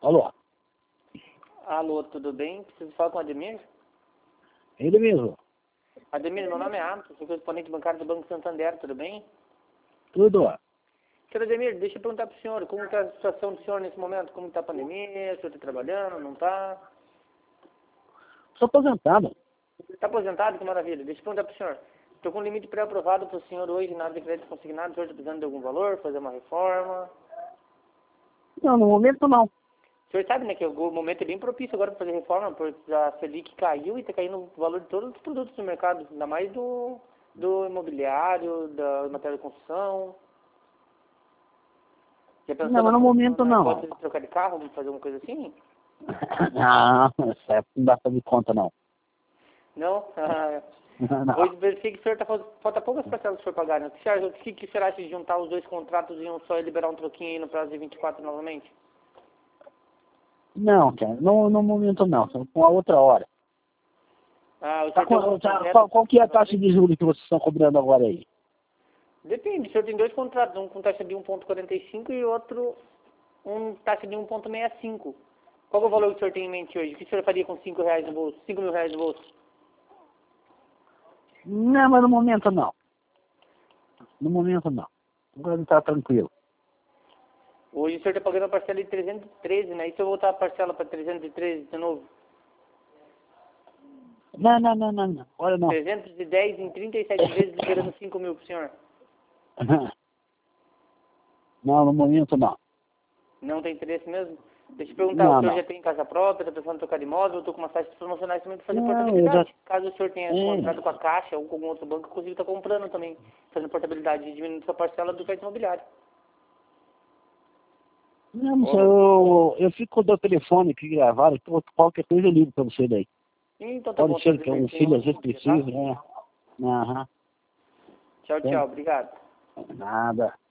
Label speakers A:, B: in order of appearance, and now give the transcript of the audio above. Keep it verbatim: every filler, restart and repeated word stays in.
A: Alô?
B: Alô, tudo bem? Preciso falar com o Ademir?
A: Ele mesmo.
B: Ademir, meu nome é Atos, sou correspondente bancário do Banco Santander, tudo bem?
A: Tudo.
B: Senhor Ademir, deixa eu perguntar para o senhor, como está a situação do senhor nesse momento? Como está a pandemia? O senhor está trabalhando, não está?
A: Sou aposentado.
B: Está aposentado? Que maravilha. Deixa eu perguntar para o senhor. Estou com um limite pré-aprovado para o senhor hoje, nada de crédito consignado. O senhor está precisando de algum valor, fazer uma reforma?
A: Não, no momento não.
B: O senhor sabe, né, que o momento é bem propício agora para fazer reforma, porque a Selic caiu e está caindo o valor de todos os produtos do mercado, ainda mais do, do imobiliário, da matéria de construção. Já pensou
A: Não, mas no
B: na-
A: momento
B: na
A: não.
B: hipótese de trocar de carro, vamos fazer uma coisa assim?
A: Não, essa época não dá pra fazer conta, não.
B: Não? Ah,
A: Não.
B: hoje verifiquei que o senhor tá, fal- falta poucas parcelas para o senhor pagar, né? O que, o que, que o senhor acha de juntar os dois contratos em um só e liberar um troquinho aí no prazo de vinte e quatro novamente?
A: Não, cara, no, no momento não. Só com a outra hora.
B: Ah, o
A: Tá
B: senhor tem
A: com-
B: algum
A: tá-
B: projeto?
A: qual, qual que é a taxa de juros que vocês estão cobrando agora aí?
B: Depende, o senhor tem dois contratos, um com taxa de um vírgula quarenta e cinco e outro um taxa de um vírgula sessenta e cinco. Qual é o valor que o senhor tem em mente hoje? O que o senhor faria com cinco reais no bolso, cinco mil reais no bolso?
A: Não, mas no momento não. No momento não. Agora tá tranquilo.
B: Hoje o senhor está pagando a parcela de trezentos e treze, né? E se eu voltar a parcela para trezentos e treze de novo?
A: Não, não, não, não, não. Olha não.
B: trezentos e dez em trinta e sete vezes, liberando cinco mil para o senhor.
A: Não, no momento não.
B: Não tem interesse mesmo? Deixa eu perguntar, o
A: Não,
B: senhor
A: não.
B: já tem casa própria, está pensando em trocar de imóvel, eu estou com uma taxa promocionais também para fazer
A: Não, eu
B: portabilidade.
A: já...
B: Caso o senhor tenha
A: É.
B: contrato com a Caixa ou com algum outro banco, inclusive está comprando também, fazendo portabilidade e diminuindo sua parcela do crédito imobiliário.
A: Não, não sei,
B: Ou-
A: eu, eu fico com o teu telefone aqui gravado, então qualquer coisa eu ligo pra você daí.
B: Então tá bom,
A: Pode
B: senhor
A: ser que um
B: Ademir, tenha um
A: filho às vezes
B: ótimo dia, tá?
A: precise, né? Aham.
B: Tchau, tchau, obrigado.
A: Nada.